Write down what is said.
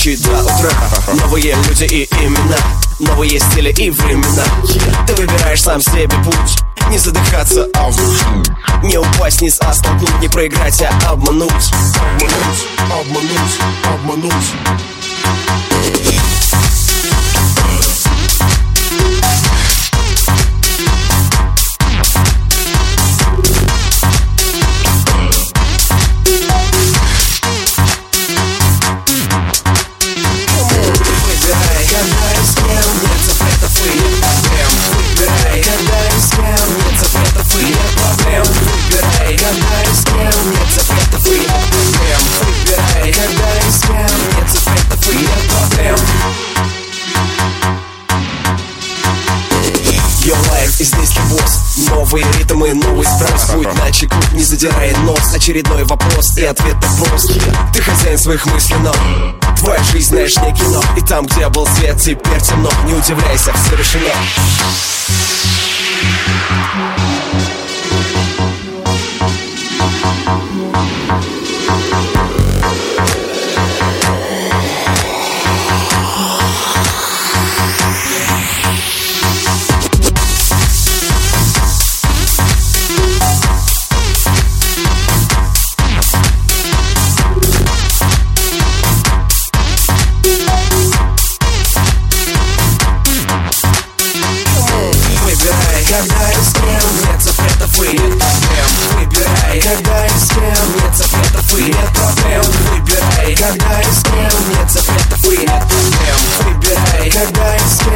ночи до утра. Новые люди и имена, новые стили и времена. Ты выбираешь сам себе путь, не задыхаться, а вдохнуть. Не упасть вниз, а столкнуть, не проиграть, а обмануть. Обмануть, обмануть, обмануть. И здесь ты босс, новые ритмы, новый спрос. Путь на чеку, не задирай нос. Очередной вопрос и ответ так прост. Ты хозяин своих мыслей, но твоя жизнь, знаешь, не кино. И там, где был свет, теперь темно. Не удивляйся, все решено. Когда и с кем нет запретов и нет проблем. Выбирай, когда и с кем нет запретов и нет проблем. Выбирай, когда и с кем нет запретов и нет проблем. Выбирай, когда и с кем